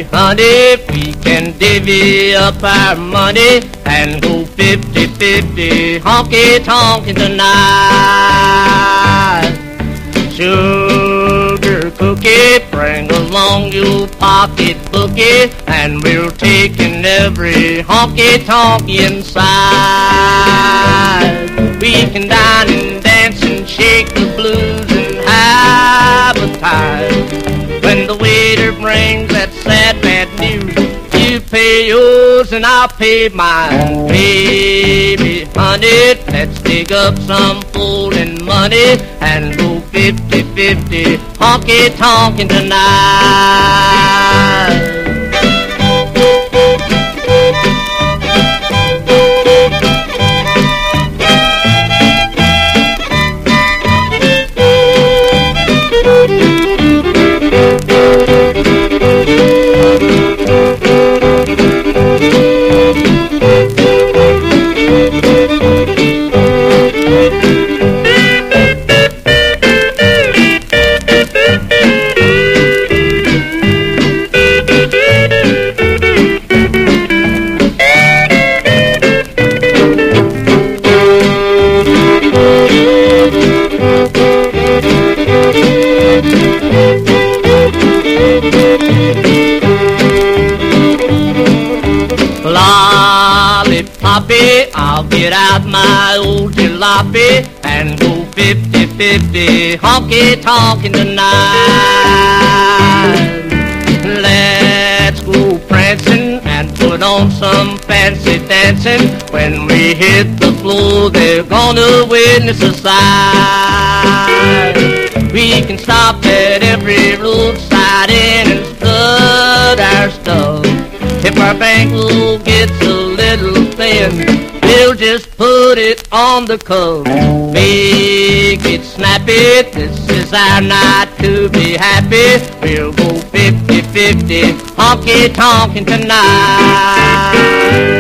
honey, we can divvy up our money and go 50-50 honky-tonkin' tonight. Sugar cookie, bring along your pocket bookie, and we're taking every honky-tonk inside. We can dine and dance and shake the blues and have a time. When the waiter brings that sad bad news, you pay yours and I'll pay mine. Baby, honey, let's dig up some folding money and go 50-50 honky-tonkin' tonight. Lollipoppy, I'll get out my old jalopy and go 50-50 honky-tonkin' tonight. Let's go prancing and put on some fancy dancing. When we hit the floor, they're gonna witness a sight. We can stop at every roadside inn and stud our stuff. If our bankroll gets a little thin, we'll just put it on the cuff. Make it snappy, this is our night to be happy. We'll go 50-50 honky-tonkin' tonight.